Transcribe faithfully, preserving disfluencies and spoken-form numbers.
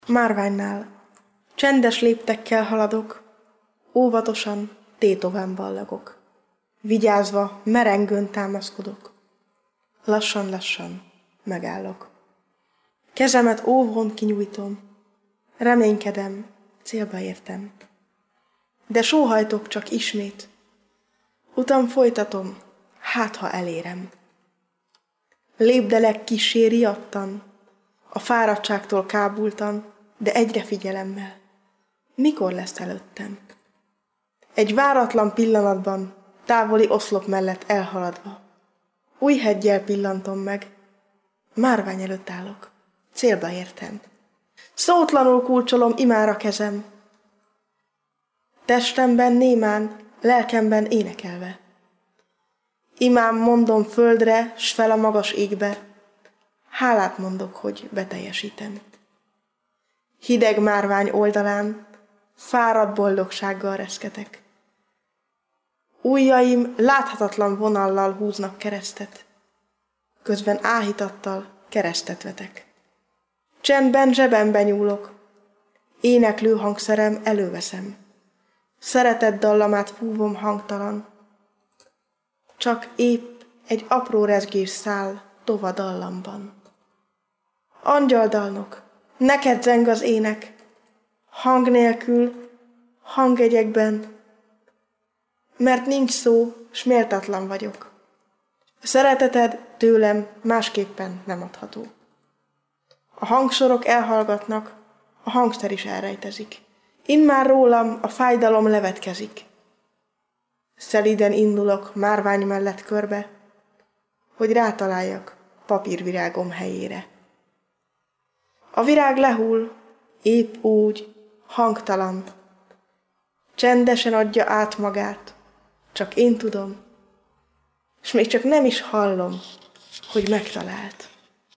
Márványnál csendes léptekkel haladok, óvatosan tétován ballagok. Vigyázva, merengőn támaszkodok. Lassan-lassan megállok. Kezemet óvon kinyújtom, reménykedem, célba értem. De sóhajtok csak ismét, utam folytatom, hát ha elérem. Lépdelek kissé riadtan, a fáradtságtól kábultan, de egyre figyelemmel. Mikor lesz előttem? Egy váratlan pillanatban, távoli oszlop mellett elhaladva, új heggyel pillantom meg, márvány előtt állok, célba értem. Szótlanul kulcsolom imára kezem, testemben némán, lelkemben énekelve. Imám mondom földre, s fel a magas égbe, hálát mondok, hogy beteljesítem. Hideg márvány oldalán, fáradt boldogsággal reszketek. Ujjaim láthatatlan vonallal húznak keresztet, közben áhítattal keresztet vetek. Csendben zsebembe nyúlok, éneklő hangszerem előveszem. Szeretett dallamát fúvom hangtalan, csak épp egy apró rezgés száll tova dallamban. Angyaldalnok, neked zeng az ének, hang nélkül, hangjegyekben, mert nincs szó, s méltatlan vagyok. A szereteted tőlem másképpen nem adható. A hangsorok elhallgatnak, a hangszer is elrejtezik. Immár rólam a fájdalom levetkezik. Szelíden indulok márvány mellett körbe, hogy rátaláljak papírvirágom helyére. A virág lehull, épp úgy, hangtalan, csendesen adja át magát, csak én tudom, s még csak nem is hallom, hogy megtalált.